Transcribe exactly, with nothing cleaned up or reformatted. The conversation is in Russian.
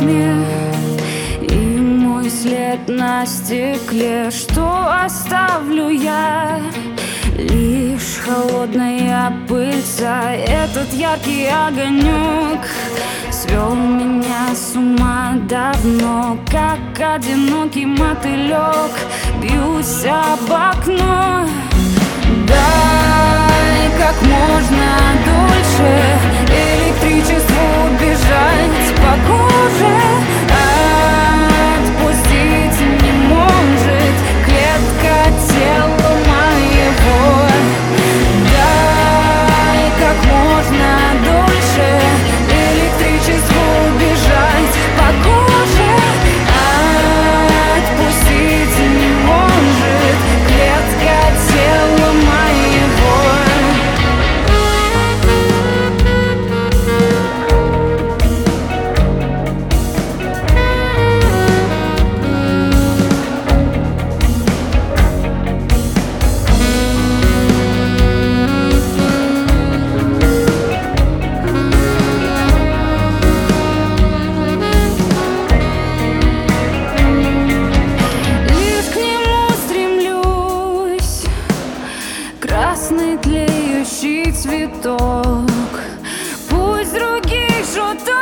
тьме, и мой след на стекле. Что оставлю я? Лишь холодная пыльца. Этот яркий огонек свел меня с ума давно, как одинокий мотылек. Бьюсь об окно. Дай как можно дольше электричеству бежать по коже. Отпустить не может клетка тела моего. Дай как можно дольше электричеству бежать по коже. Отпустить не может клетка тела моего. Красный тлеющий цветок, пусть других жжет.